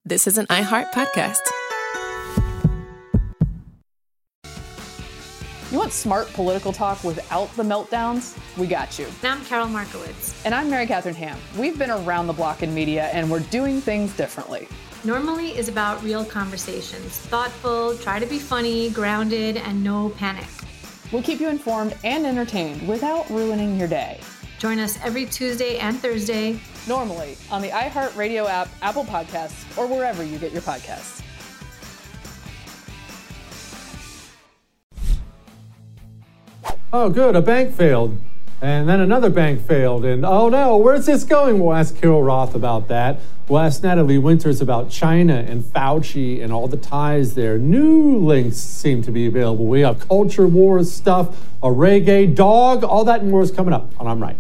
This is an iHeart podcast. You want smart political talk without the meltdowns? We got you. And I'm Carol Markowitz. And I'm Mary Catherine Ham. We've been around the block in media, and we're doing things differently. Normally is about real conversations. Thoughtful, try to be funny, grounded, and no panic. We'll keep you informed and entertained without ruining your day. Join us every Tuesday and Thursday. Normally on the iHeartRadio app, Apple Podcasts, or wherever you get your podcasts. Oh, good. A bank failed. And then another bank failed. And oh no, where's this going? We'll ask Carol Roth about that. We'll ask Natalie Winters about China and Fauci and all the ties there. New links seem to be available. We have culture wars stuff, a reggae dog, all that and more is coming up on I'm Right.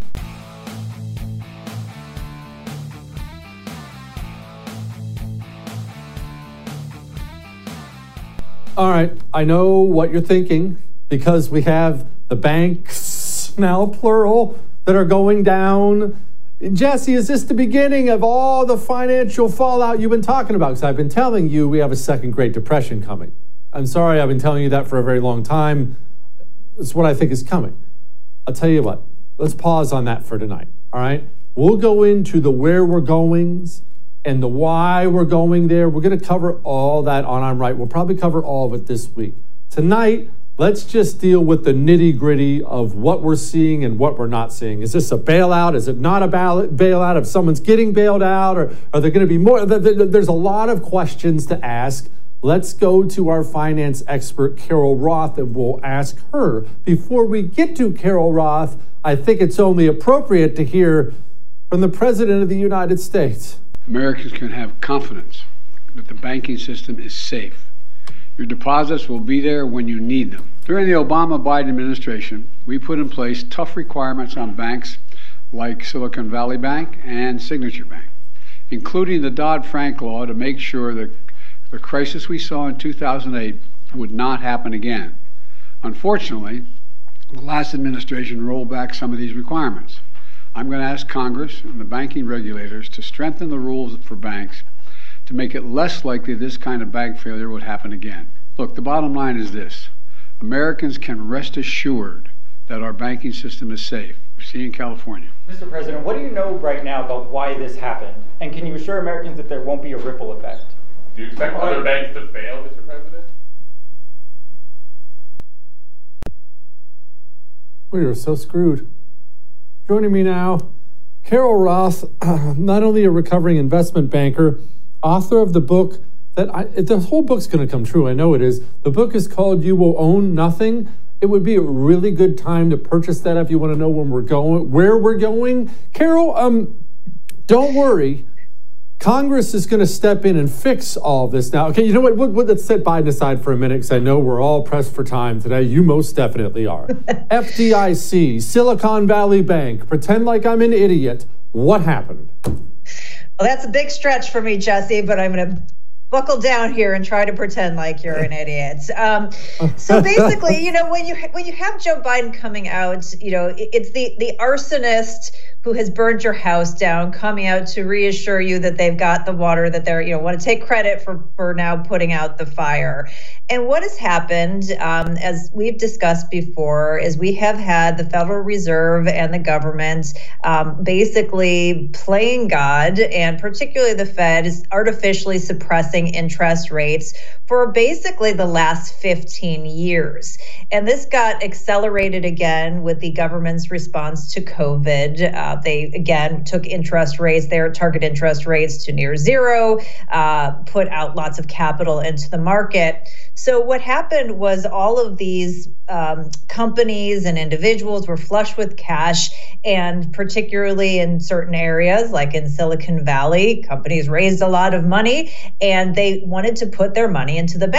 All right, I know what you're thinking because we have the banks, now plural, that are going down. Jesse, is this the beginning of all the financial fallout you've been talking about? Because I've been telling you we have a second Great Depression coming. I'm sorry, I've been telling you that for a very long time. It's what I think is coming. I'll tell you what, let's pause on that for tonight, all right? We'll go into the where we're goings and the why we're going there. We're going to cover all that on I'm Right. We'll probably cover all of it this week. Tonight, let's just deal with the nitty-gritty of what we're seeing and what we're not seeing. Is this a bailout? Is it not a bailout? If someone's getting bailed out, or are there going to be more? There's a lot of questions to ask. Let's go to our finance expert, Carol Roth, and we'll ask her. Before we get to Carol Roth, I think it's only appropriate to hear from the President of the United States. Americans can have confidence that the banking system is safe. Your deposits will be there when you need them. During the Obama-Biden administration, we put in place tough requirements on banks like Silicon Valley Bank and Signature Bank, including the Dodd-Frank law to make sure that the crisis we saw in 2008 would not happen again. Unfortunately, the last administration rolled back some of these requirements. I'm going to ask Congress and the banking regulators to strengthen the rules for banks to make it less likely this kind of bank failure would happen again. Look, the bottom line is this. Americans can rest assured that our banking system is safe. See in California. Mr. President, what do you know right now about why this happened? And can you assure Americans that there won't be a ripple effect? Do you expect other banks to fail, Mr. President? We are so screwed. Joining me now, Carol Roth, not only a recovering investment banker, author of the book the whole book's going to come true. I know it is. The book is called You Will Own Nothing. It would be a really good time to purchase that if you want to know where we're going. Carol, don't worry. Congress is going to step in and fix all this now. Okay, you know what? Let's set Biden aside for a minute because I know we're all pressed for time today. You most definitely are. FDIC, Silicon Valley Bank, pretend like I'm an idiot. What happened? Well, that's a big stretch for me, Jesse, but I'm going to buckle down here and try to pretend like you're an idiot. So basically, when you have Joe Biden coming out, it's the arsonist who has burned your house down coming out to reassure you that they've got the water, that they're, want to take credit for now putting out the fire. And what has happened, as we've discussed before, is we have had the Federal Reserve and the government basically playing God, and particularly the Fed is artificially suppressing interest rates for basically the last 15 years. And this got accelerated again with the government's response to COVID. They, again, took interest rates, their target interest rates to near zero, put out lots of capital into the market. So what happened was all of these companies and individuals were flush with cash, and particularly in certain areas, like in Silicon Valley, companies raised a lot of money and they wanted to put their money into the bank.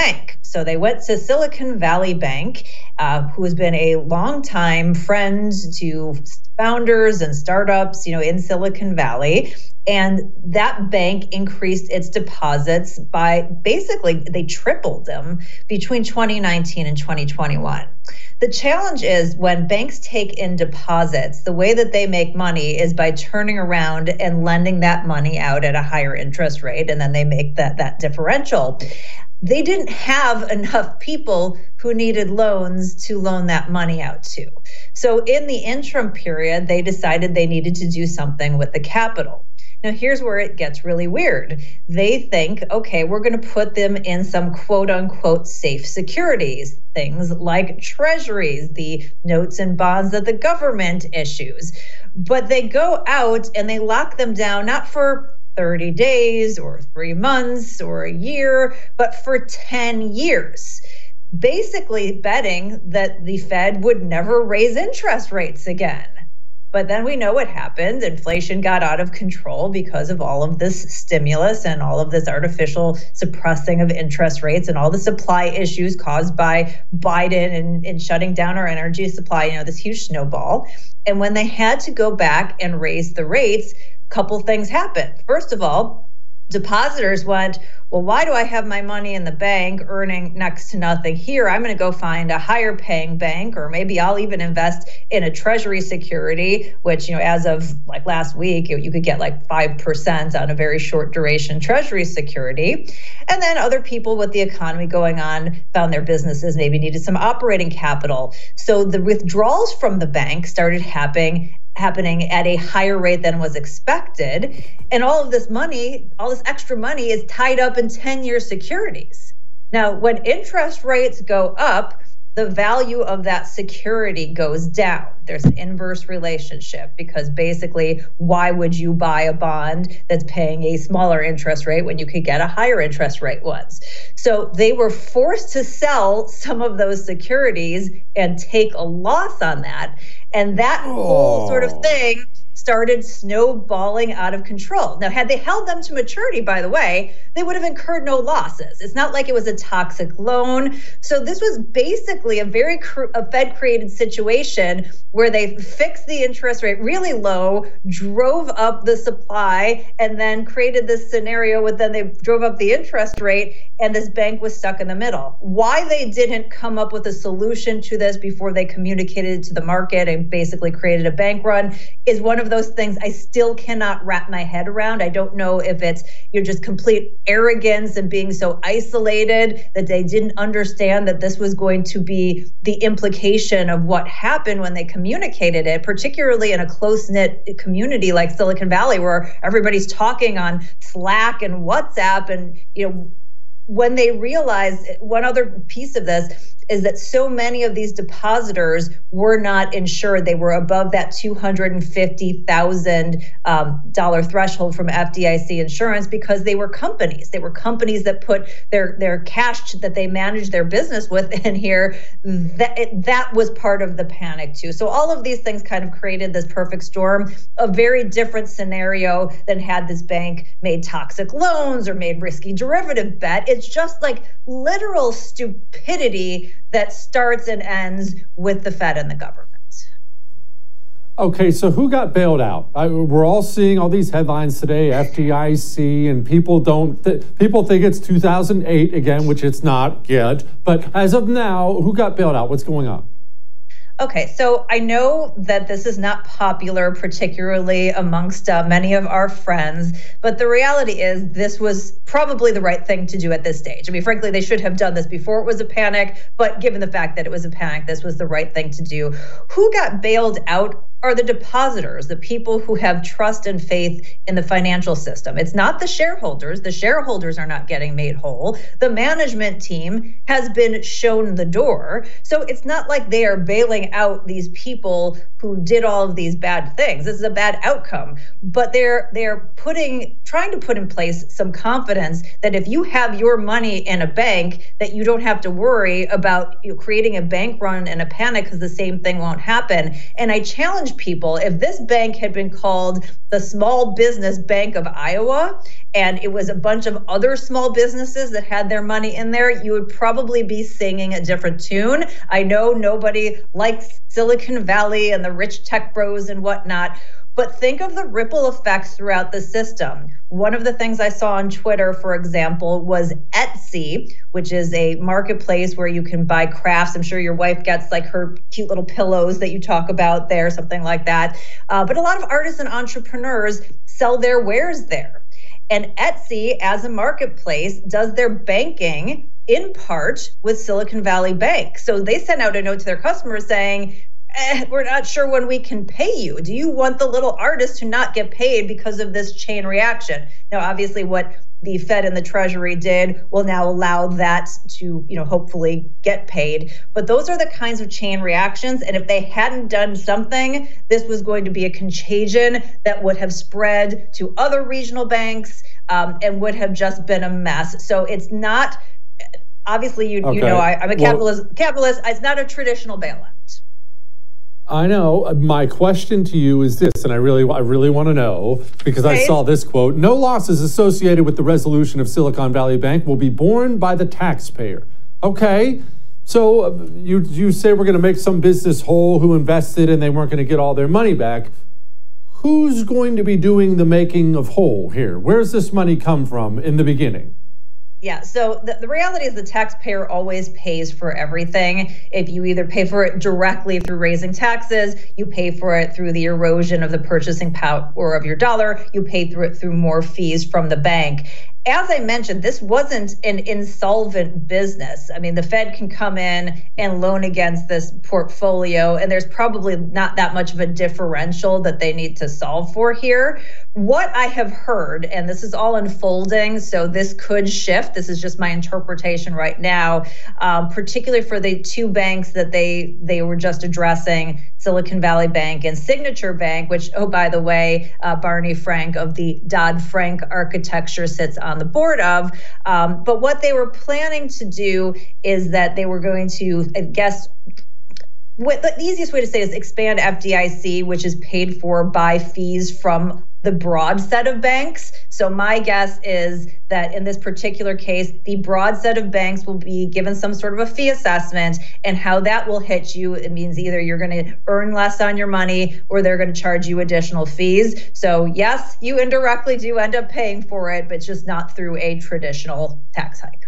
So they went to Silicon Valley Bank, who has been a longtime friend to founders and startups, in Silicon Valley. And that bank increased its deposits by basically, they tripled them between 2019 and 2021. The challenge is when banks take in deposits, the way that they make money is by turning around and lending that money out at a higher interest rate, and then they make that differential. They didn't have enough people who needed loans to loan that money out to. So in the interim period, they decided they needed to do something with the capital. Now, here's where it gets really weird. They think, okay, we're going to put them in some quote unquote safe securities, things like treasuries, the notes and bonds that the government issues. But they go out and they lock them down, not for 30 days or 3 months or a year, but for 10 years. Basically betting that the Fed would never raise interest rates again. But then we know what happened. Inflation got out of control because of all of this stimulus and all of this artificial suppressing of interest rates and all the supply issues caused by Biden and shutting down our energy supply, this huge snowball. And when they had to go back and raise the rates, a couple things happened. First of all, depositors went, well, why do I have my money in the bank earning next to nothing here? I'm going to go find a higher paying bank, or maybe I'll even invest in a treasury security, which, as of like last week, you could get like 5% on a very short duration treasury security. And then other people with the economy going on found their businesses maybe needed some operating capital. So the withdrawals from the bank started happening at a higher rate than was expected. And all of this money, all this extra money is tied up in 10-year securities. Now, when interest rates go up, the value of that security goes down. There's an inverse relationship because basically, why would you buy a bond that's paying a smaller interest rate when you could get a higher interest rate ones? So they were forced to sell some of those securities and take a loss on that. And that whole sort of thing started snowballing out of control. Now, had they held them to maturity, by the way, they would have incurred no losses. It's not like it was a toxic loan. So this was basically a Fed-created situation where they fixed the interest rate really low, drove up the supply, and then created this scenario with then they drove up the interest rate, and this bank was stuck in the middle. Why they didn't come up with a solution to this before they communicated it to the market and basically created a bank run is one of those things I still cannot wrap my head around. I don't know if it's just complete arrogance and being so isolated that they didn't understand that this was going to be the implication of what happened when they communicated it, particularly in a close-knit community like Silicon Valley, where everybody's talking on Slack and WhatsApp. And, when they realized, one other piece of this is that so many of these depositors were not insured. They were above that $250,000 threshold from FDIC insurance because they were companies. They were companies that put their cash that they managed their business with in here. That was part of the panic too. So all of these things kind of created this perfect storm, a very different scenario than had this bank made toxic loans or made risky derivative bet. It's just like literal stupidity that starts and ends with the Fed and the government. Okay, so who got bailed out? We're all seeing all these headlines today, FDIC, and people think it's 2008 again, which it's not yet. But as of now, who got bailed out? What's going on? Okay, so I know that this is not popular, particularly amongst many of our friends, but the reality is this was probably the right thing to do at this stage. I mean, frankly, they should have done this before it was a panic, but given the fact that it was a panic, this was the right thing to do. Who got bailed out are the depositors, the people who have trust and faith in the financial system. It's not the shareholders. The shareholders are not getting made whole. The management team has been shown the door. So it's not like they are bailing out these people who did all of these bad things. This is a bad outcome. But they're trying to put in place some confidence that if you have your money in a bank, that you don't have to worry about creating a bank run and a panic because the same thing won't happen. And I challenge people. If this bank had been called the Small Business Bank of Iowa, and it was a bunch of other small businesses that had their money in there, you would probably be singing a different tune. I know nobody likes Silicon Valley and the rich tech bros and whatnot, but think of the ripple effects throughout the system. One of the things I saw on Twitter, for example, was Etsy, which is a marketplace where you can buy crafts. I'm sure your wife gets like her cute little pillows that you talk about there, something like that. But a lot of artists and entrepreneurs sell their wares there. And Etsy, as a marketplace, does their banking in part with Silicon Valley Bank. So they sent out a note to their customers saying, we're not sure when we can pay you. Do you want the little artist to not get paid because of this chain reaction? Now, obviously, what the Fed and the Treasury did will now allow that to, hopefully get paid. But those are the kinds of chain reactions. And if they hadn't done something, this was going to be a contagion that would have spread to other regional banks and would have just been a mess. So it's not, obviously, you know, I'm a capitalist. It's not a traditional bailout. I know. My question to you is this, and I really want to know, because I saw this quote: "No losses associated with the resolution of Silicon Valley Bank will be borne by the taxpayer." Okay, so you say we're going to make some business whole who invested and they weren't going to get all their money back. Who's going to be doing the making of whole here? Where's this money come from in the beginning? Yeah, so the reality is the taxpayer always pays for everything. If you either pay for it directly through raising taxes, you pay for it through the erosion of the purchasing power of your dollar, you pay through it through more fees from the bank. As I mentioned, this wasn't an insolvent business. I mean, the Fed can come in and loan against this portfolio, and there's probably not that much of a differential that they need to solve for here. What I have heard, and this is all unfolding, so this could shift. This is just my interpretation right now, particularly for the two banks that they were just addressing, Silicon Valley Bank and Signature Bank, which, oh, by the way, Barney Frank of the Dodd-Frank architecture sits on the board of. But what they were planning to do is that they were going to, I guess, the easiest way to say is expand FDIC, which is paid for by fees from the broad set of banks. So my guess is that in this particular case, the broad set of banks will be given some sort of a fee assessment, and how that will hit you. It means either you're going to earn less on your money or they're going to charge you additional fees. So yes, you indirectly do end up paying for it, but just not through a traditional tax hike.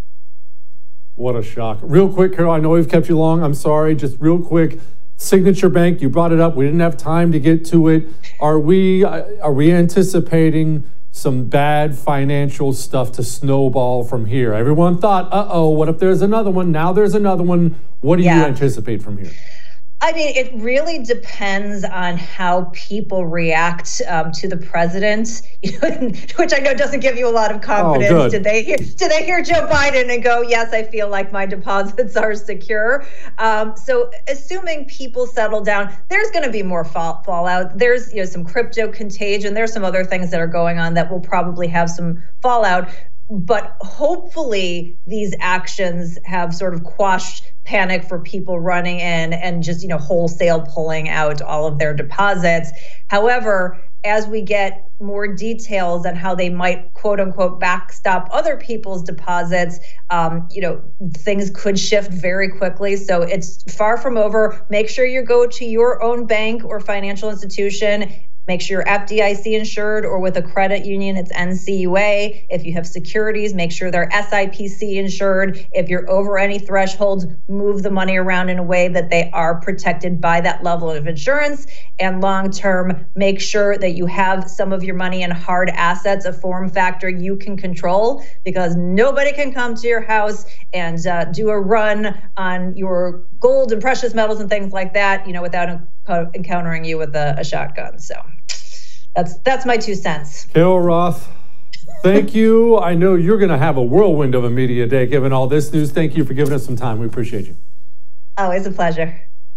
What a shock. Real quick, Carol, I know we've kept you long. I'm sorry. Just real quick. Signature Bank, you brought it up. We didn't have time to get to it. Are we anticipating some bad financial stuff to snowball from here? Everyone thought, what if there's another one? Now there's another one. What do you anticipate from here? I mean, it really depends on how people react to the president, which I know doesn't give you a lot of confidence. Oh, did they hear Joe Biden and go, yes, I feel like my deposits are secure? So assuming people settle down, there's going to be more fallout. There's some crypto contagion. There's some other things that are going on that will probably have some fallout. But hopefully these actions have sort of quashed panic for people running in and just, wholesale pulling out all of their deposits. However, as we get more details on how they might, quote unquote, backstop other people's deposits, things could shift very quickly. So it's far from over. Make sure you go to your own bank or financial institution. Make sure you're FDIC insured, or with a credit union, it's NCUA. If you have securities, make sure they're SIPC insured. If you're over any thresholds, move the money around in a way that they are protected by that level of insurance. And long term, make sure that you have some of your money in hard assets, a form factor you can control, because nobody can come to your house and do a run on your gold and precious metals and things like that, without encountering you with a shotgun. So that's my 2 cents. Carol Roth, thank you. I know you're going to have a whirlwind of a media day given all this news. Thank you for giving us some time. We appreciate you. Always a pleasure.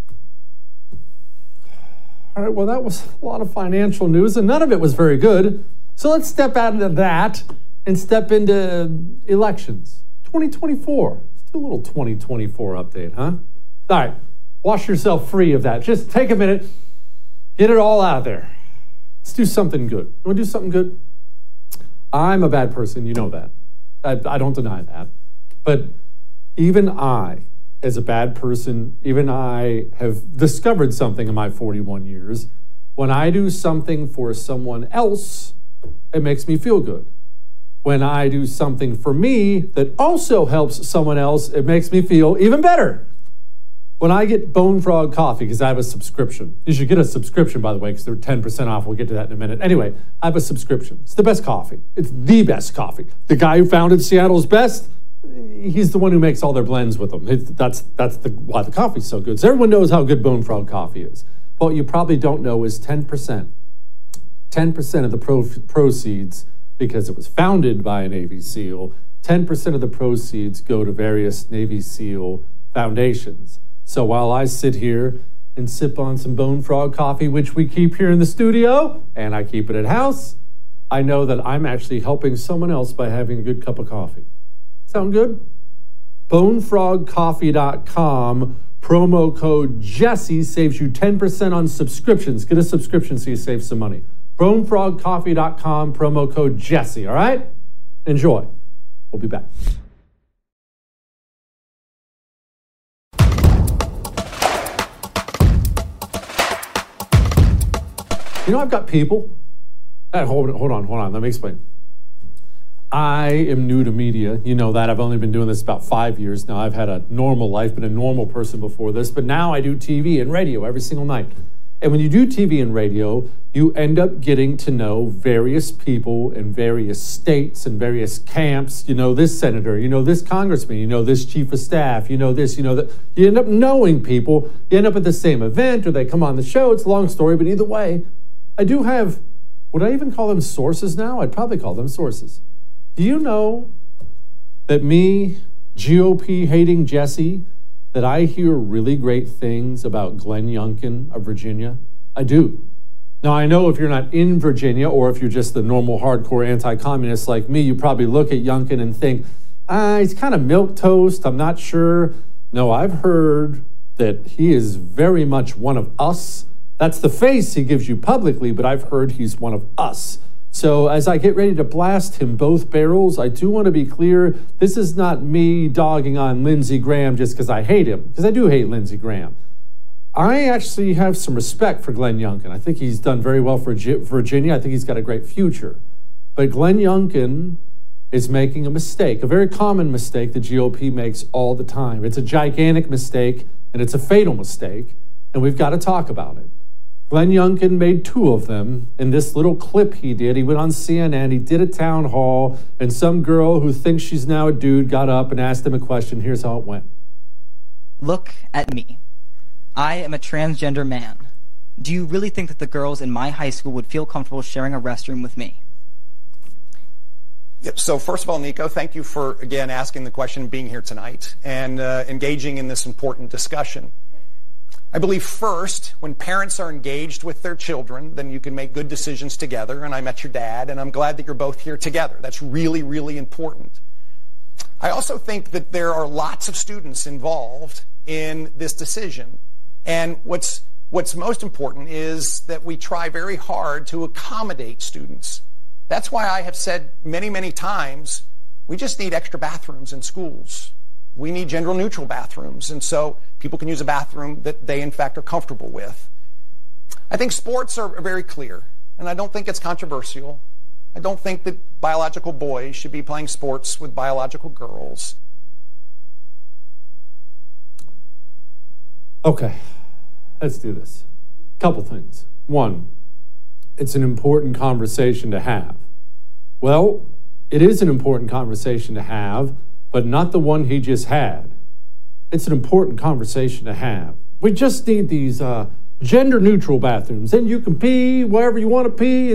All right, well, that was a lot of financial news, and none of it was very good. So let's step out of that and step into elections. 2024. Let's do a little 2024 update, huh? All right, wash yourself free of that. Just take a minute. Get it all out of there. Let's do something good. You want to do something good? I'm a bad person, you know that. I don't deny that. But even I, as a bad person, even I have discovered something in my 41 years. When I do something for someone else, it makes me feel good. When I do something for me that also helps someone else, it makes me feel even better. When I get Bone Frog coffee, because I have a subscription. You should get a subscription, by the way, because they're 10% off. We'll get to that in a minute. Anyway, I have a subscription. It's the best coffee. It's the best coffee. The guy who founded Seattle's Best, he's the one who makes all their blends with them. That's why the coffee's so good. So everyone knows how good Bone Frog coffee is. But what you probably don't know is 10%. 10% of the proceeds, because it was founded by a Navy SEAL, 10% of the proceeds go to various Navy SEAL foundations. So while I sit here and sip on some Bone Frog coffee, which we keep here in the studio, and I keep it at house, I know that I'm actually helping someone else by having a good cup of coffee. Sound good? bonefrogcoffee.com, promo code Jesse saves you 10% on subscriptions. Get a subscription so you save some money. bonefrogcoffee.com, promo code Jesse, all right? Enjoy. We'll be back. You know, I've got people. Hold on. Let me explain. I am new to media. You know that. I've only been doing this about 5 years now. I've had a normal life, been a normal person before this, but now I do TV and radio every single night. And when you do TV and radio, you end up getting to know various people in various states and various camps. You know this senator, you know this congressman, you know this chief of staff, you know this, you know that. You end up knowing people. You end up at the same event or they come on the show. It's a long story, but either way, I do have, would I even call them sources now? I'd probably call them sources. Do you know that me, GOP hating Jesse, that I hear really great things about Glenn Youngkin of Virginia? I do. Now, I know if you're not in Virginia or if you're just the normal hardcore anti-communist like me, you probably look at Youngkin and think, he's kind of milquetoast, I'm not sure. No, I've heard that he is very much one of us. That's the face he gives you publicly, but I've heard he's one of us. So as I get ready to blast him both barrels, I do want to be clear, this is not me dogging on Lindsey Graham just because I hate him, because I do hate Lindsey Graham. I actually have some respect for Glenn Youngkin. I think he's done very well for Virginia. I think he's got a great future. But Glenn Youngkin is making a mistake, a very common mistake the GOP makes all the time. It's a gigantic mistake, and it's a fatal mistake, and we've got to talk about it. Glenn Youngkin made 2 of them in this little clip he did. He went on CNN, he did a town hall, and some girl who thinks she's now a dude got up and asked him a question. Here's how it went. Look at me. I am a transgender man. Do you really think that the girls in my high school would feel comfortable sharing a restroom with me? Yep. So first of all, Nico, thank you for, again, asking the question, being here tonight, and engaging in this important discussion. I believe first, when parents are engaged with their children, then you can make good decisions together. And I met your dad, and I'm glad that you're both here together. That's really, really important. I also think that there are lots of students involved in this decision. And what's most important is that we try very hard to accommodate students. That's why I have said many, many times, we just need extra bathrooms in schools. We need gender-neutral bathrooms, and so people can use a bathroom that they, in fact, are comfortable with. I think sports are very clear, and I don't think it's controversial. I don't think that biological boys should be playing sports with biological girls. Okay, let's do this. Couple things. One, it's an important conversation to have. Well, it is an important conversation to have, but not the one he just had. It's an important conversation to have. We just need these gender-neutral bathrooms. And you can pee wherever you want to pee.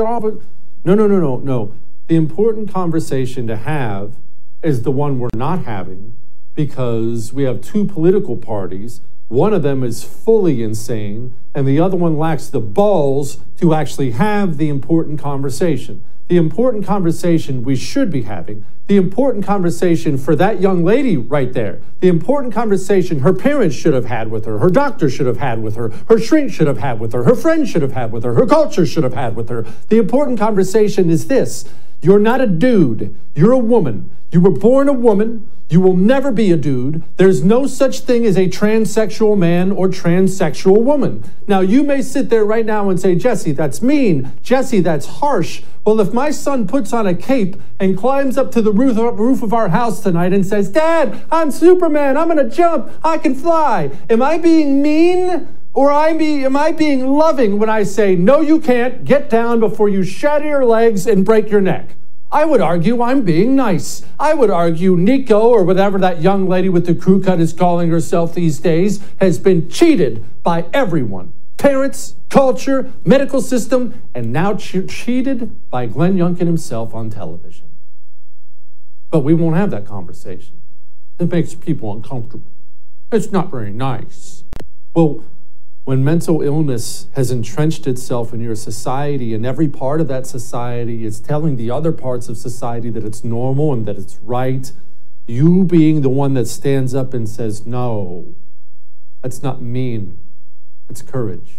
No. The important conversation to have is the one we're not having, because we have 2 political parties. One of them is fully insane, and the other one lacks the balls to actually have the important conversation. the important conversation we should be having, the important conversation for that young lady right there, the important conversation her parents should have had with her doctor should have had with her shrink should have had with her friends should have had with her culture should have had with her. The important conversation is this: you're not a dude, you're a woman. You were born a woman. You will never be a dude. There's no such thing as a transsexual man or transsexual woman. Now, you may sit there right now and say, Jesse, that's mean. Jesse, that's harsh. Well, if my son puts on a cape and climbs up to the roof of our house tonight and says, Dad, I'm Superman, I'm going to jump, I can fly. Am I being mean? Or am I being loving when I say, no, you can't, get down before you shatter your legs and break your neck? I would argue I'm being nice. I would argue Nico, or whatever that young lady with the crew cut is calling herself these days, has been cheated by everyone. Parents, culture, medical system, and now cheated by Glenn Youngkin himself on television. But we won't have that conversation. It makes people uncomfortable. It's not very nice. Well, when mental illness has entrenched itself in your society and every part of that society is telling the other parts of society that it's normal and that it's right, you being the one that stands up and says, no, that's not mean, it's courage.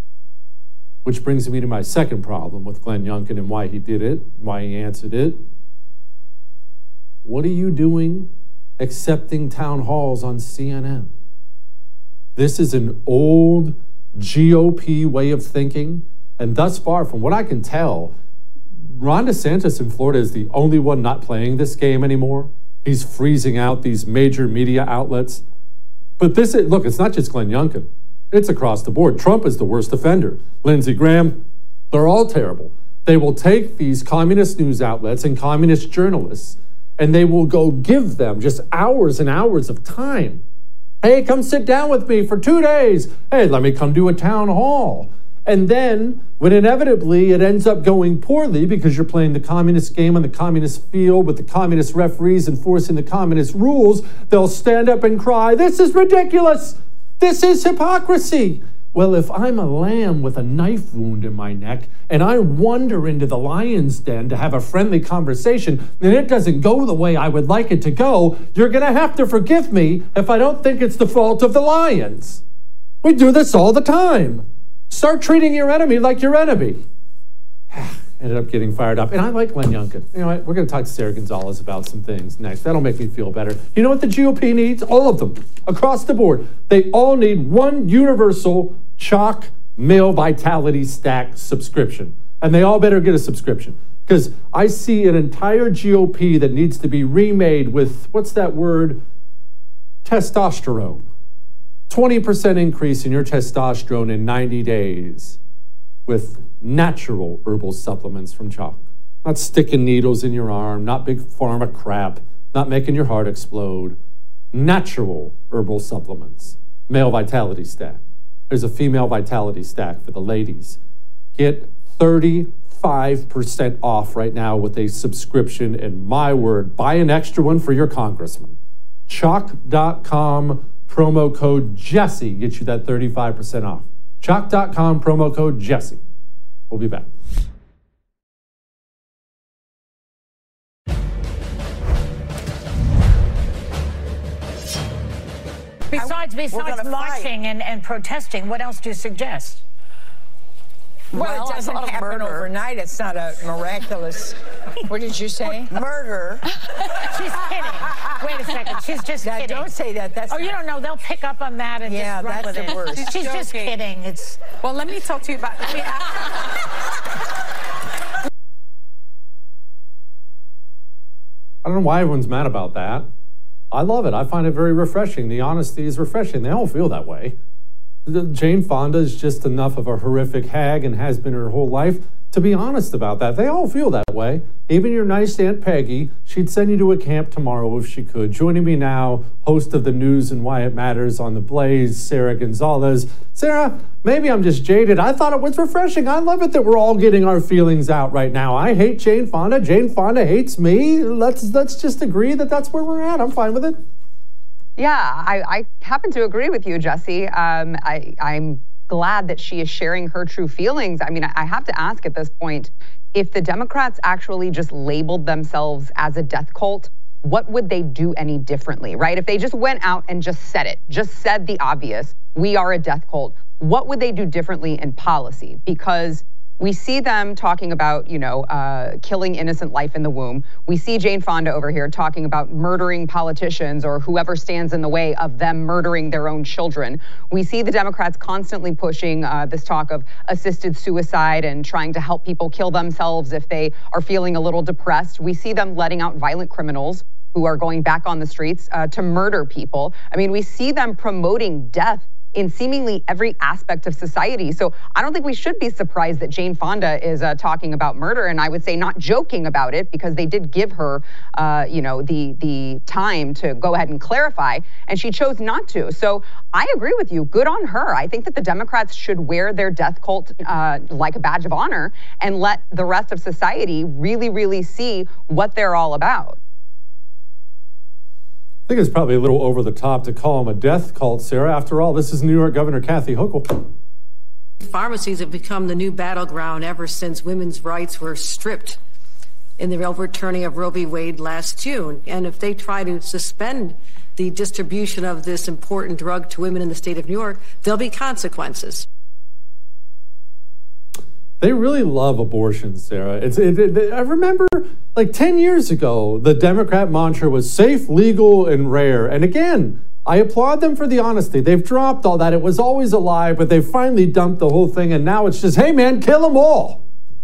Which brings me to my second problem with Glenn Youngkin and why he did it, why he answered it. What are you doing accepting town halls on CNN? This is an old GOP way of thinking, and thus far, from what I can tell, Ron DeSantis in Florida is the only one not playing this game anymore. He's freezing out these major media outlets. But look, it's not just Glenn Youngkin. It's across the board. Trump is the worst offender. Lindsey Graham, they're all terrible. They will take these communist news outlets and communist journalists, and they will go give them just hours and hours of time. Hey, come sit down with me for 2 days. Hey, let me come do a town hall. And then, when inevitably it ends up going poorly because you're playing the communist game on the communist field with the communist referees enforcing the communist rules, they'll stand up and cry, this is ridiculous. This is hypocrisy. Well, if I'm a lamb with a knife wound in my neck and I wander into the lion's den to have a friendly conversation and it doesn't go the way I would like it to go, you're going to have to forgive me if I don't think it's the fault of the lions. We do this all the time. Start treating your enemy like your enemy. Ended up getting fired up. And I like Glenn Youngkin. You know what? We're going to talk to Sarah Gonzalez about some things next. That'll make me feel better. You know what the GOP needs? All of them. Across the board. They all need one universal Chalk Male Vitality Stack subscription. And they all better get a subscription. Because I see an entire GOP that needs to be remade with, what's that word? Testosterone. 20% increase in your testosterone in 90 days. With natural herbal supplements from Chalk. Not sticking needles in your arm, not big pharma crap, not making your heart explode. Natural herbal supplements. Male Vitality Stack. There's a female Vitality Stack for the ladies. Get 35% off right now with a subscription, and my word, buy an extra one for your congressman. Chalk.com promo code Jesse gets you that 35% off. Chalk.com promo code Jesse. We'll be back. Besides marching and protesting, what else do you suggest? Well, it doesn't happen overnight. It's not a miraculous. What did you say? Murder. She's kidding. Wait a second. She's just kidding. Don't say that. That's you don't know. They'll pick up on that and just run with it. The worst. She's just kidding. Well, let me talk to you about. I don't know why everyone's mad about that. I love it. I find it very refreshing. The honesty is refreshing. They all feel that way. Jane Fonda is just enough of a horrific hag and has been her whole life to be honest about that. They all feel that way. Even your nice Aunt Peggy, she'd send you to a camp tomorrow if she could. Joining me now, host of the news and why it matters on The Blaze, Sarah Gonzalez. Sarah, maybe I'm just jaded. I thought it was refreshing. I love it that we're all getting our feelings out right now. I hate Jane Fonda. Jane Fonda hates me. Let's just agree that that's where we're at. I'm fine with it. Yeah, I happen to agree with you, Jesse. I'm glad that she is sharing her true feelings. I mean, I have to ask at this point, if the Democrats actually just labeled themselves as a death cult, what would they do any differently, right? If they just went out and just said the obvious, we are a death cult, what would they do differently in policy? Because we see them talking about, killing innocent life in the womb. We see Jane Fonda over here talking about murdering politicians or whoever stands in the way of them murdering their own children. We see the Democrats constantly pushing this talk of assisted suicide and trying to help people kill themselves if they are feeling a little depressed. We see them letting out violent criminals who are going back on the streets to murder people. I mean, we see them promoting death in seemingly every aspect of society. So I don't think we should be surprised that Jane Fonda is talking about murder, and I would say not joking about it, because they did give her, the time to go ahead and clarify, and she chose not to. So I agree with you. Good on her. I think that the Democrats should wear their death cult like a badge of honor and let the rest of society really, really see what they're all about. I think it's probably a little over the top to call them a death cult, Sarah. After all, this is New York Governor Kathy Hochul. Pharmacies have become the new battleground ever since women's rights were stripped in the overturning of Roe v. Wade last June. And if they try to suspend the distribution of this important drug to women in the state of New York, there'll be consequences. They really love abortion, Sarah. I remember like 10 years ago, the Democrat mantra was safe, legal, and rare. And again, I applaud them for the honesty. They've dropped all that. It was always a lie, but they finally dumped the whole thing. And now it's just, hey, man, kill them all.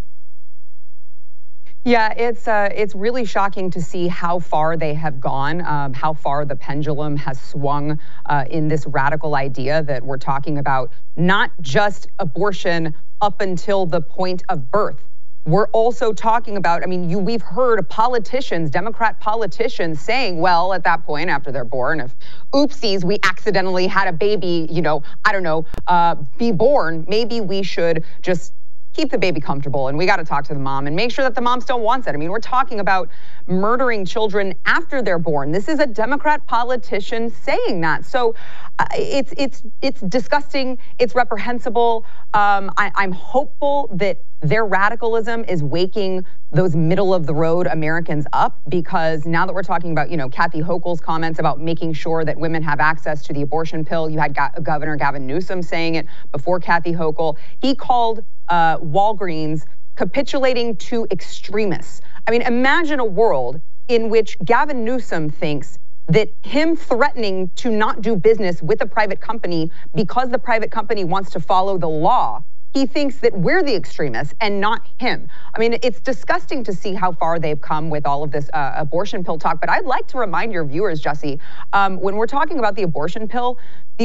Yeah, it's really shocking to see how far they have gone, how far the pendulum has swung in this radical idea that we're talking about not just abortion up until the point of birth. We're also talking about, we've heard politicians, Democrat politicians saying, well, at that point after they're born, if oopsies, we accidentally had a baby, be born, maybe we should just keep the baby comfortable, and we got to talk to the mom and make sure that the mom still wants it. We're talking about murdering children after they're born. This is a Democrat politician saying that. So it's disgusting. It's reprehensible. I'm hopeful that their radicalism is waking those middle of the road Americans up, because now that we're talking about, Kathy Hochul's comments about making sure that women have access to the abortion pill, you had Governor Gavin Newsom saying it before Kathy Hochul. He called Walgreens capitulating to extremists. Imagine a world in which Gavin Newsom thinks that him threatening to not do business with a private company because the private company wants to follow the law, he thinks that we're the extremists and not him. It's disgusting to see how far they've come with all of this abortion pill talk. But I'd like to remind your viewers, Jesse, when we're talking about the abortion pill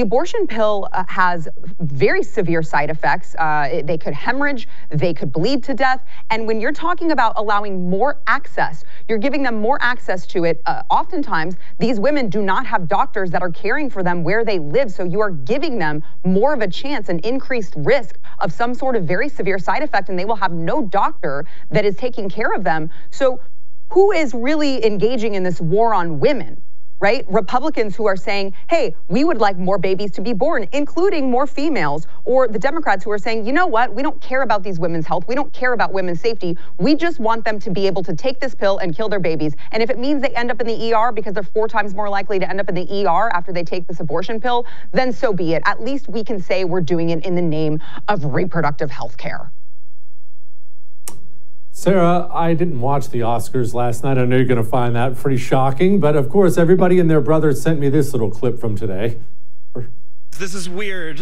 has very severe side effects. They could hemorrhage, they could bleed to death. And when you're talking about allowing more access, you're giving them more access to it. Oftentimes, these women do not have doctors that are caring for them where they live. So you are giving them more of a chance, an increased risk of some sort of very severe side effect, and they will have no doctor that is taking care of them. So who is really engaging in this war on women? Right? Republicans who are saying, hey, we would like more babies to be born, including more females, or the Democrats who are saying, you know what, we don't care about these women's health. We don't care about women's safety. We just want them to be able to take this pill and kill their babies. And if it means they end up in the ER because they're 4 times more likely to end up in the ER after they take this abortion pill, then so be it. At least we can say we're doing it in the name of reproductive health care. Sarah, I didn't watch the Oscars last night. I know you're going to find that pretty shocking. But of course, everybody and their brother sent me this little clip from today. This is weird.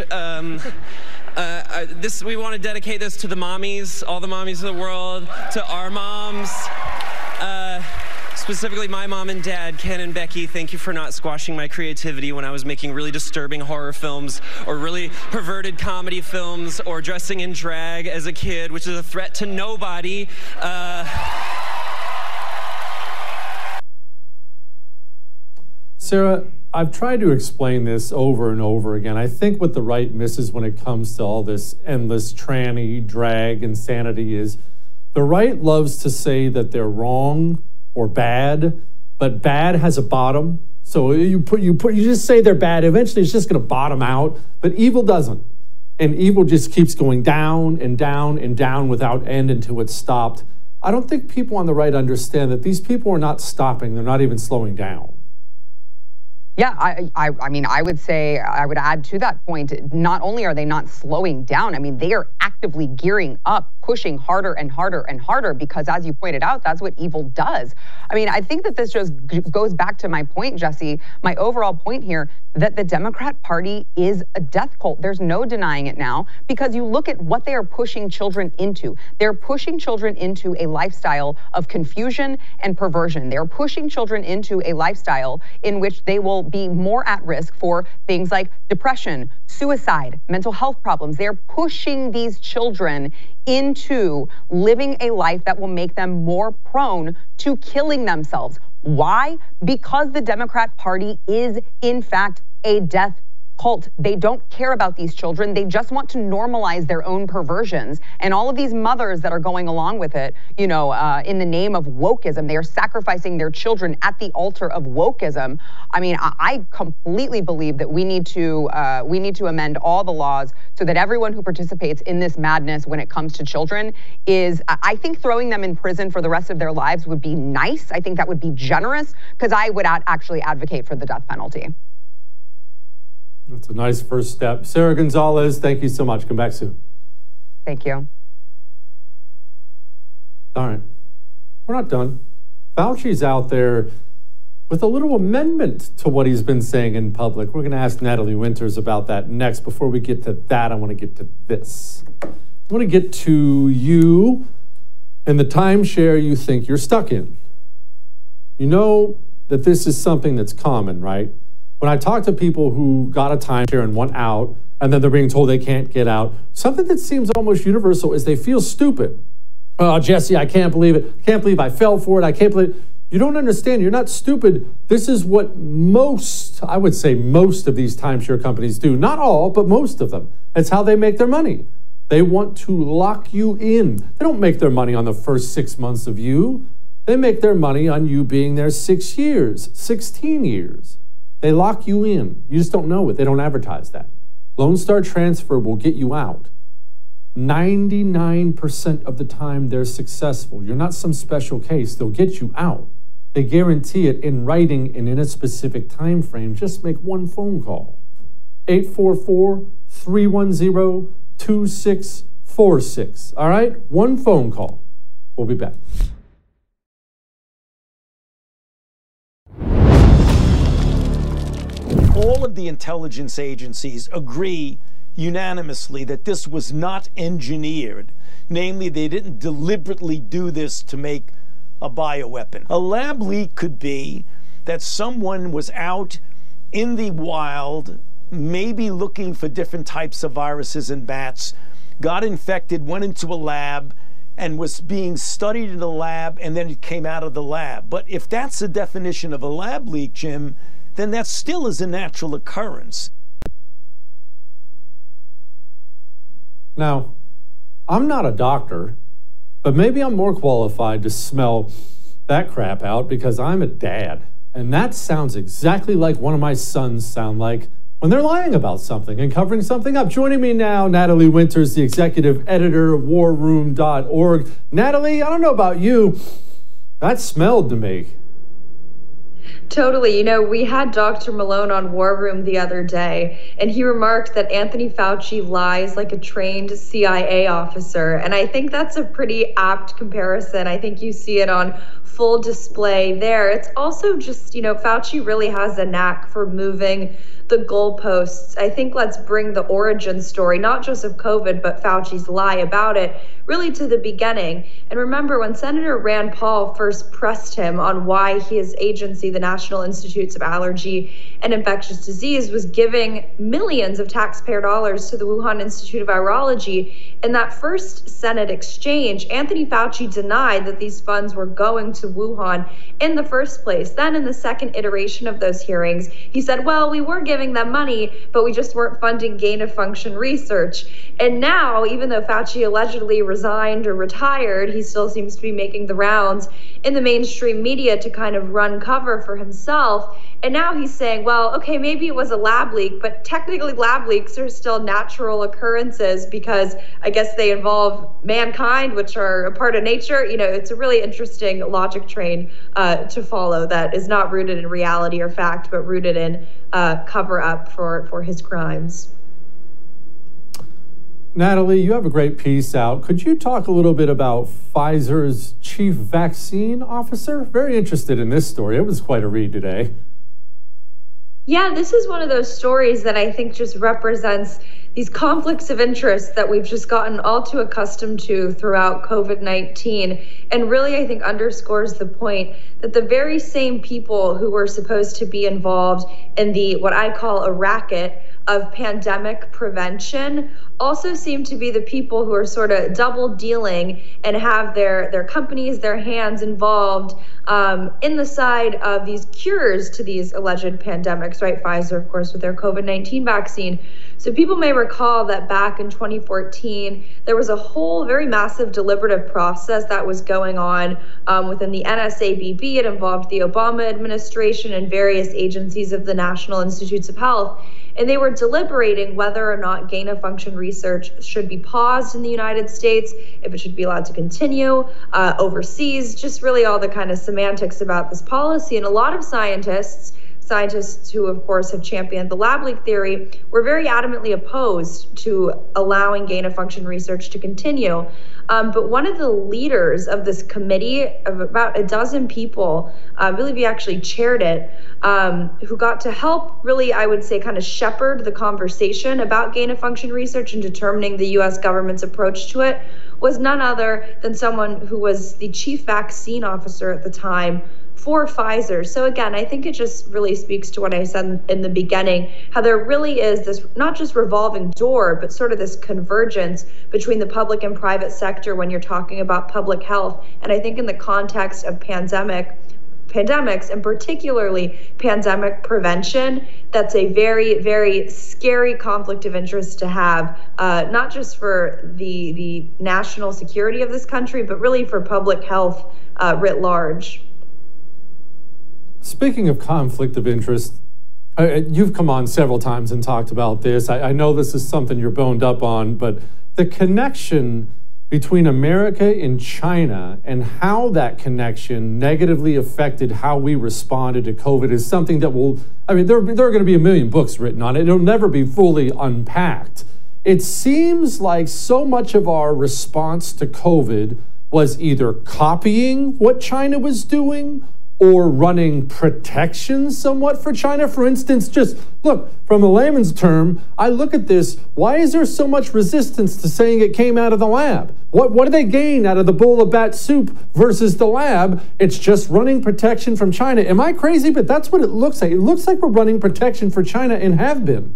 We want to dedicate this to the mommies, all the mommies of the world, to our moms. Specifically my mom and dad, Ken and Becky. Thank you for not squashing my creativity when I was making really disturbing horror films or really perverted comedy films or dressing in drag as a kid, which is a threat to nobody. Sarah, I've tried to explain this over and over again. I think what the right misses when it comes to all this endless tranny, drag, insanity is the right loves to say that they're wrong or bad, but bad has a bottom. So you just say they're bad. Eventually, it's just going to bottom out. But evil doesn't. and evil just keeps going down and down and down without end until it's stopped. I don't think people on the right understand that these people are not stopping. They're not even slowing down. Yeah, I mean, I would say, I would add to that point, not only are they not slowing down, I mean, they are actively gearing up, pushing harder and harder and harder, because as you pointed out, that's what evil does. I mean, I think that this just goes back to my point, Jesse, my overall point here, that the Democrat Party is a death cult. There's no denying it now, because you look at what they are pushing children into. They're pushing children into a lifestyle of confusion and perversion. They're pushing children into a lifestyle in which they will be more at risk for things like depression, suicide, mental health problems. They're pushing these children into living a life that will make them more prone to killing themselves. Why? Because the Democrat Party is, in fact, a death cult. They don't care about these children. They just want to normalize their own perversions. And all of these mothers that are going along with it, you know, in the name of wokeism, they are sacrificing their children at the altar of wokeism. I mean, I completely believe that we need to amend all the laws so that everyone who participates in this madness when it comes to children is, I think throwing them in prison for the rest of their lives would be nice. I think that would be generous, because I would actually advocate for the death penalty. That's a nice first step. Sara Gonzales, thank you so much. Come back soon. Thank you. All right. We're not done. Fauci's out there with a little amendment to what he's been saying in public. We're going to ask Natalie Winters about that next. Before we get to that, I want to get to this. I want to get to you and the timeshare you think you're stuck in. You know that this is something that's common, right? When I talk to people who got a timeshare and want out, and then they're being told they can't get out, something that seems almost universal is they feel stupid. Oh, Jesse, I can't believe it. I can't believe I fell for it. I can't believe it. You don't understand. You're not stupid. This is what I would say most of these timeshare companies do. Not all, but most of them. It's how they make their money. They want to lock you in. They don't make their money on the first 6 months of you. They make their money on you being there 6 years, 16 years. They lock you in. You just don't know it. They don't advertise that. Lone Star Transfer will get you out. 99% of the time they're successful. You're not some special case. They'll get you out. They guarantee it in writing and in a specific time frame. Just make one phone call. 844-310-2646. All right? One phone call. We'll be back. All of the intelligence agencies agree unanimously that this was not engineered. Namely, they didn't deliberately do this to make a bioweapon. A lab leak could be that someone was out in the wild, maybe looking for different types of viruses in bats, got infected, went into a lab, and was being studied in the lab, and then it came out of the lab. But if that's the definition of a lab leak, Jim, then that still is a natural occurrence. Now, I'm not a doctor, but maybe I'm more qualified to smell that crap out because I'm a dad. And that sounds exactly like one of my sons sound like when they're lying about something and covering something up. Joining me now, Natalie Winters, the executive editor of warroom.org. Natalie, I don't know about you, that smelled to me. Totally. You know, we had Dr. Malone on War Room the other day, and he remarked that Anthony Fauci lies like a trained CIA officer. And I think that's a pretty apt comparison. I think you see it on full display there. It's also just, you know, Fauci really has a knack for moving the goalposts. I think let's bring the origin story, not just of COVID, but Fauci's lie about it, really to the beginning. And remember, when Senator Rand Paul first pressed him on why his agency, the National Institutes of Allergy and Infectious Disease, was giving millions of taxpayer dollars to the Wuhan Institute of Virology, in that first Senate exchange, Anthony Fauci denied that these funds were going to Wuhan in the first place. Then in the second iteration of those hearings, he said, well, we were giving them money, but we just weren't funding gain-of-function research. And now, even though Fauci allegedly resigned or retired, he still seems to be making the rounds in the mainstream media to kind of run cover for himself. And now he's saying, well, okay, maybe it was a lab leak, but technically lab leaks are still natural occurrences because I guess they involve mankind, which are a part of nature. You know, it's a really interesting logic train to follow that is not rooted in reality or fact, but rooted in cover up for his crimes. Natalie, you have a great piece out. Could you talk a little bit about Pfizer's chief vaccine officer? Very interested in this story. It was quite a read today. Yeah, this is one of those stories that I think just represents these conflicts of interest that we've just gotten all too accustomed to throughout COVID-19, and really I think underscores the point that the very same people who were supposed to be involved in the what I call a racket of pandemic prevention also seem to be the people who are sort of double dealing and have their companies, their hands involved in the side of these cures to these alleged pandemics, right? Pfizer, of course, with their COVID-19 vaccine. So people may recall that back in 2014, there was a whole very massive deliberative process that was going on within the NSABB. It involved the Obama administration and various agencies of the National Institutes of Health. And they were deliberating whether or not gain-of-function research should be paused in the United States, if it should be allowed to continue overseas, just really all the kind of semantics about this policy. And a lot of scientists who, of course, have championed the lab leak theory, were very adamantly opposed to allowing gain-of-function research to continue. But one of the leaders of this committee of about a dozen people, I believe he actually chaired it, who got to help really, I would say, kind of shepherd the conversation about gain-of-function research and determining the U.S. government's approach to it, was none other than someone who was the chief vaccine officer at the time for Pfizer. So again, I think it just really speaks to what I said in the beginning, how there really is this not just revolving door, but sort of this convergence between the public and private sector when you're talking about public health. And I think in the context of pandemics, and particularly pandemic prevention, that's a very, very scary conflict of interest to have, not just for the national security of this country, but really for public health writ large. Speaking of conflict of interest, you've come on several times and talked about this. I know this is something you're boned up on, but the connection between America and China and how that connection negatively affected how we responded to COVID is something that there are going to be a million books written on it. It'll never be fully unpacked. It seems like so much of our response to COVID was either copying what China was doing or running protection somewhat for China. For instance, just look, from a layman's term, I look at this, why is there so much resistance to saying it came out of the lab? What do they gain out of the bowl of bat soup versus the lab? It's just running protection from China. Am I crazy? But that's what it looks like. It looks like we're running protection for China and have been.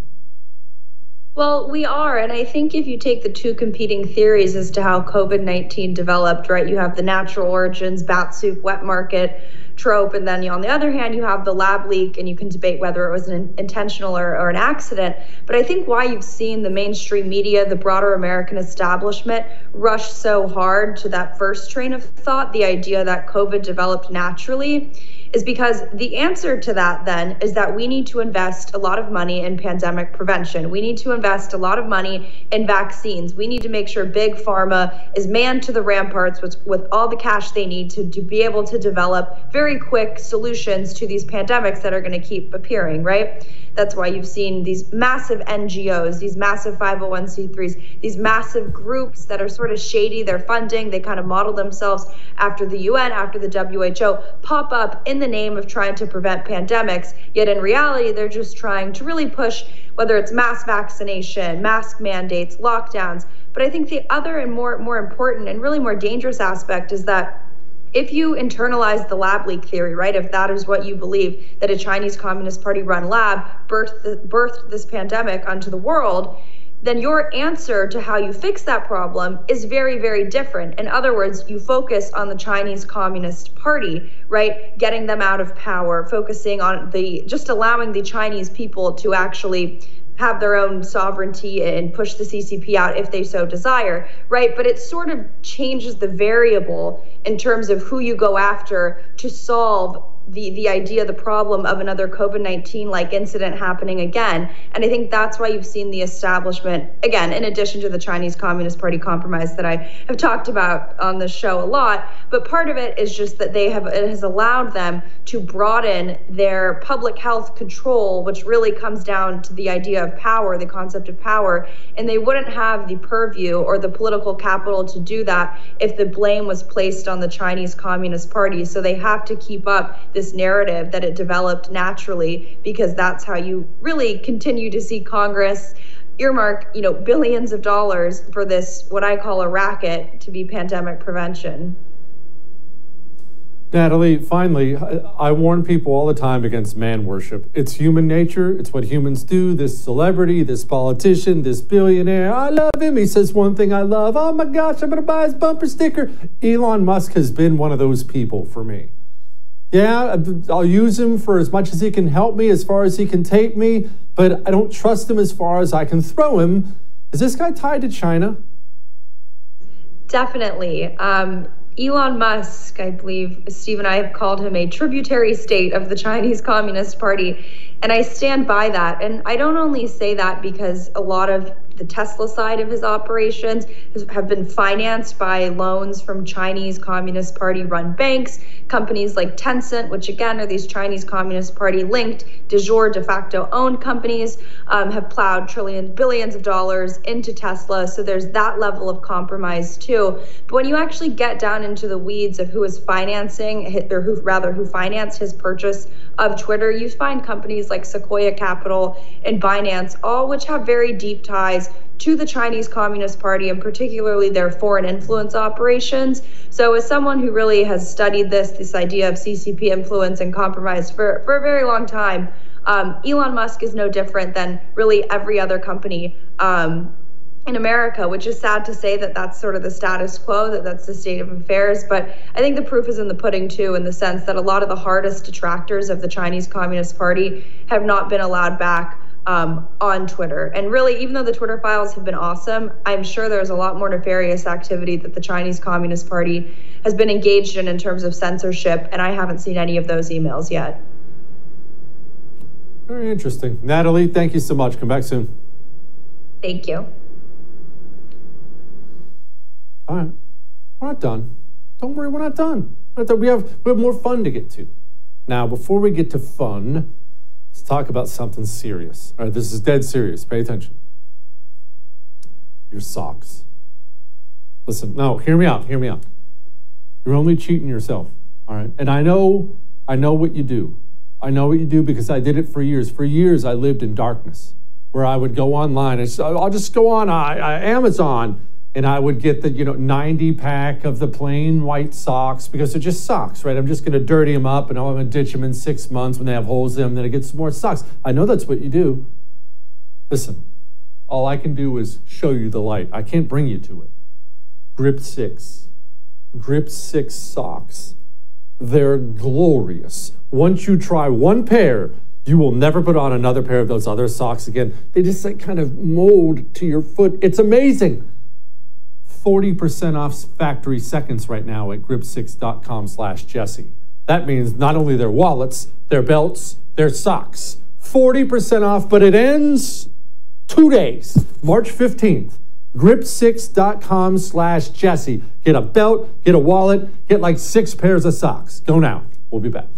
Well, we are, and I think if you take the two competing theories as to how COVID-19 developed, right, you have the natural origins, bat soup, wet market trope, and then on the other hand, you have the lab leak, and you can debate whether it was an intentional or an accident. But I think why you've seen the mainstream media, the broader American establishment, rush so hard to that first train of thought, the idea that COVID developed naturally, is because the answer to that then is that we need to invest a lot of money in pandemic prevention. We need to invest a lot of money in vaccines. We need to make sure Big Pharma is manned to the ramparts with all the cash they need to be able to develop very quick solutions to these pandemics that are going to keep appearing, right? That's why you've seen these massive NGOs, these massive 501c3s, these massive groups that are sort of shady. Their funding, they kind of model themselves after the UN, after the WHO, pop up in the name of trying to prevent pandemics. Yet in reality, they're just trying to really push, whether it's mass vaccination, mask mandates, lockdowns. But I think the other and more important and really more dangerous aspect is that if you internalize the lab leak theory, right, if that is what you believe, that a Chinese Communist Party run lab birthed this pandemic onto the world, then your answer to how you fix that problem is very, very different. In other words, you focus on the Chinese Communist Party, right? Getting them out of power, focusing on just allowing the Chinese people to actually have their own sovereignty and push the CCP out if they so desire, right? But it sort of changes the variable in terms of who you go after to solve the idea, the problem of another COVID-19 like incident happening again. And I think that's why you've seen the establishment, again, in addition to the Chinese Communist Party compromise that I have talked about on this show a lot, but part of it is just that it has allowed them to broaden their public health control, which really comes down to the idea of power, the concept of power, and they wouldn't have the purview or the political capital to do that if the blame was placed on the Chinese Communist Party. So they have to keep up this narrative that it developed naturally, because that's how you really continue to see Congress earmark, billions of dollars for this, what I call a racket, to be pandemic prevention. Natalie, finally, I warn people all the time against man worship. It's human nature. It's what humans do. This celebrity, this politician, this billionaire, I love him. He says one thing I love. Oh my gosh, I'm going to buy his bumper sticker. Elon Musk has been one of those people for me. Yeah, I'll use him for as much as he can help me, as far as he can take me, but I don't trust him as far as I can throw him. Is this guy tied to China? Definitely. Elon Musk, I believe Steve and I have called him a tributary state of the Chinese Communist Party, and I stand by that. And I don't only say that because a lot of the Tesla side of his operations have been financed by loans from Chinese Communist Party run banks. Companies like Tencent, which again are these Chinese Communist Party linked, de jure, de facto owned companies, have plowed billions of dollars into Tesla. So there's that level of compromise too. But when you actually get down into the weeds of who is financing, or who financed his purchase of Twitter, you find companies like Sequoia Capital and Binance, all which have very deep ties to the Chinese Communist Party, and particularly their foreign influence operations. So as someone who really has studied this idea of CCP influence and compromise for a very long time, Elon Musk is no different than really every other company in America, which is sad to say that that's sort of the status quo, that's the state of affairs. But I think the proof is in the pudding too, in the sense that a lot of the hardest detractors of the Chinese Communist Party have not been allowed back on Twitter. And really, even though the Twitter files have been awesome, I'm sure there's a lot more nefarious activity that the Chinese Communist Party has been engaged in terms of censorship, and I haven't seen any of those emails yet. Very interesting. Natalie, thank you so much. Come back soon. Thank you. All right. We're not done. Don't worry, we're not done. We have more fun to get to. Now, before we get to fun, let's talk about something serious. All right, this is dead serious. Pay attention. Your socks. Listen, no, hear me out. You're only cheating yourself, all right? And I know what you do. I know what you do because I did it for years. For years, I lived in darkness, where I would go online. I'll just go on Amazon, and I would get the 90-pack of the plain white socks, because they're just socks, right? I'm just going to dirty them up, and I'm going to ditch them in 6 months when they have holes in them. Then I get some more socks. I know that's what you do. Listen, all I can do is show you the light. I can't bring you to it. Grip 6. Grip 6 socks. They're glorious. Once you try one pair, you will never put on another pair of those other socks again. They just kind of mold to your foot. It's amazing. 40% off factory seconds right now at grip6.com/Jesse. That means not only their wallets, their belts, their socks. 40% off, but it ends 2 days, March 15th. grip6.com/Jesse. Get a belt, get a wallet, get like 6 pairs of socks. Go now. We'll be back.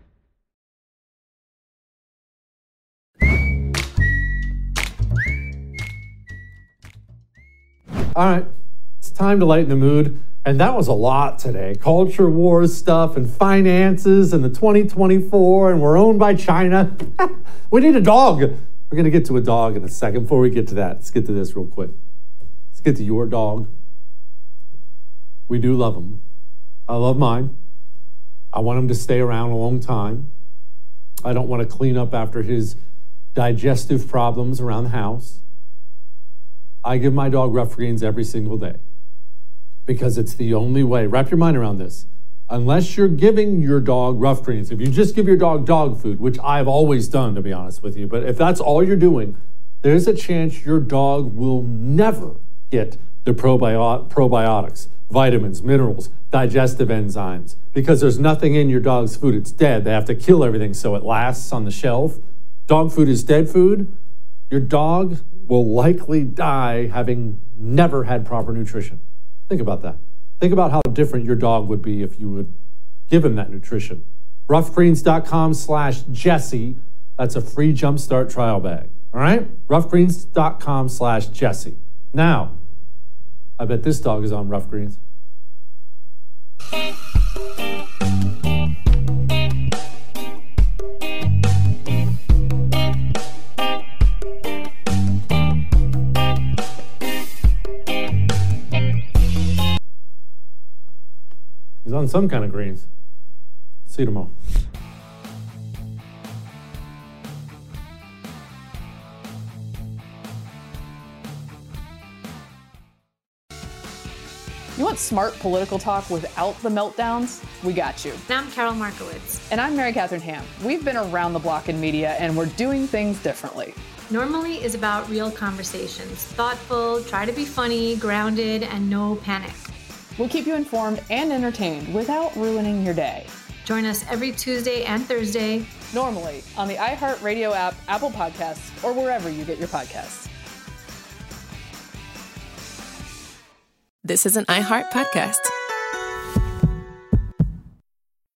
All right, it's time to lighten the mood. And that was a lot today. Culture wars stuff and finances and the 2024, and we're owned by China. We need a dog. We're going to get to a dog in a second. Before we get to that, let's get to this real quick. Let's get to your dog. We do love him. I love mine. I want him to stay around a long time. I don't want to clean up after his digestive problems around the house. I give my dog Rough Greens every single day because it's the only way. Wrap your mind around this. Unless you're giving your dog Rough Greens, if you just give your dog dog food, which I've always done, to be honest with you, but if that's all you're doing, there's a chance your dog will never get the probiotics, vitamins, minerals, digestive enzymes, because there's nothing in your dog's food. It's dead. They have to kill everything so it lasts on the shelf. Dog food is dead food. Your dog will likely die having never had proper nutrition. Think about that. Think about how different your dog would be if you would give him that nutrition. roughgreens.com/Jesse. That's a free Jumpstart trial bag. All right? roughgreens.com/Jesse. Now, I bet this dog is on Rough Greens. He's on some kind of greens. See you tomorrow. You want smart political talk without the meltdowns? We got you. And I'm Carol Markowitz. And I'm Mary Catherine Ham. We've been around the block in media, and we're doing things differently. Normally is about real conversations. Thoughtful, try to be funny, grounded, and no panic. We'll keep you informed and entertained without ruining your day. Join us every Tuesday and Thursday. Normally on the iHeartRadio app, Apple Podcasts, or wherever you get your podcasts. This is an iHeart podcast.